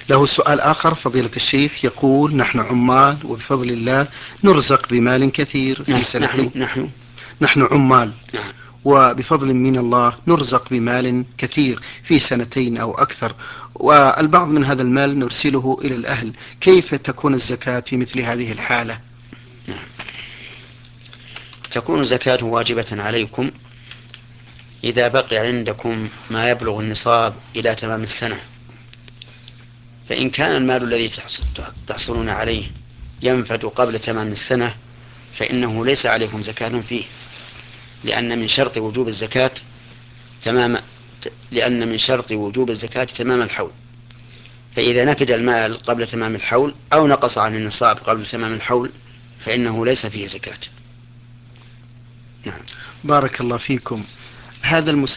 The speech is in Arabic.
له سؤال آخر فضيلة الشيخ، يقول: نحن عمال وبفضل الله نرزق بمال كثير في سنتين. نحن عمال نعم. وبفضل من الله نرزق بمال كثير في سنتين أو أكثر، والبعض من هذا المال نرسله إلى الأهل، كيف تكون الزكاة في مثل هذه الحالة؟ نعم. تكون الزكاة واجبة عليكم إذا بقي عندكم ما يبلغ النصاب إلى تمام السنة. فإن كان المال الذي تحصلون عليه ينفد قبل تمام السنة فإنه ليس عليكم زكاة فيه، لأن من شرط وجوب الزكاة تمام الحول. فإذا نفد المال قبل تمام الحول أو نقص عن النصاب قبل تمام الحول فإنه ليس فيه زكاة. نعم. بارك الله فيكم. هذا